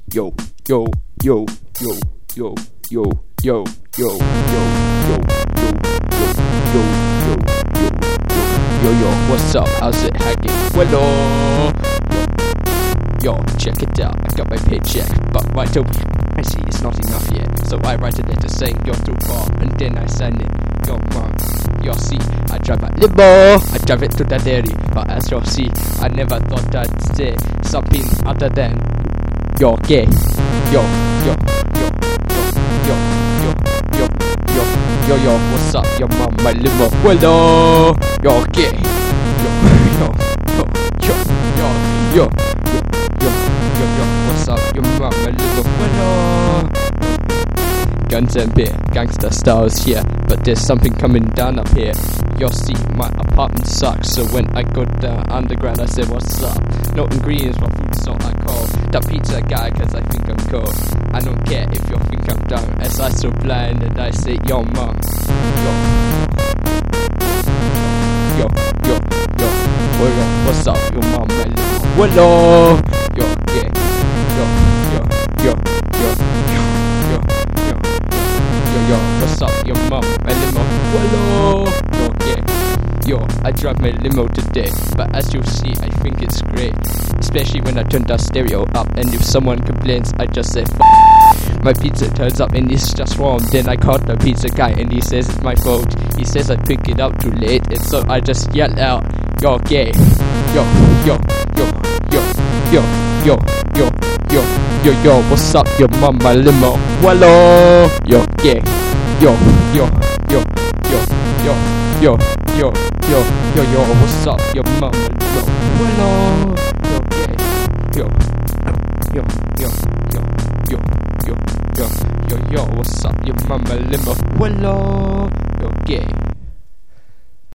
yo, yo, yo, yo, yo, yo, yo, yo, yo, yo, yo, yo, yo, yo, what's up? How's it hacking? Well, yo, check it out. I got my paycheck, but right over I see it's not enough yet. So I write a letter saying you're too far, and then I sign it. Yo, mom, you'll see, I drive a limo. I drive it to the dairy, but as you'll see, I never thought I'd say something other than you're gay. Yo, yo, yo, yo, yo, yo, yo, yo, yo, what's up? Your mom, my limo. Hello, you're gay. Yo, yo, yo, yo, yo, yo, yo, yo, yo, what's up? Your mom, my limo. Hello. Guns and beer, gangster styles here, but there's something coming down up here. You'll see, my apartment sucks, so when I go down underground I say what's up. No ingredients, my food's all I call the pizza guy, cause I think I'm cold. I don't care if you think I'm dumb, as I so blind and I say yo mom. Yo, yo, yo, yo, yo, yo, what's up, your mom, my little hello. Yo, yeah, yo, yo, yo, yo, yo, yo, yo, yo, yo, what's up, your mom, my limo, hello. Yo, yeah, yo, I drive my limo today, but as you see, I think it's great, especially when I turn the stereo up, and if someone complains, I just say f***. My pizza turns up and it's just wrong. Then I called the pizza guy and he says it's my fault. He says I picked it up too late, and so I just yell out, you're gay. Yo, yo, yo, yo, yo, yo, yo, yo, yo, yo, what's up, your mom, my limo, hello. You're gay. Yo, yo, yo, yo, yo, yo, yo, yo, yo, yo, what's up, your mom, my limo, hello. You're gay. Yo, yo, yo, yo, yo, yo, yo, yo, yo, what's up, your mama limo, hello. You're gay.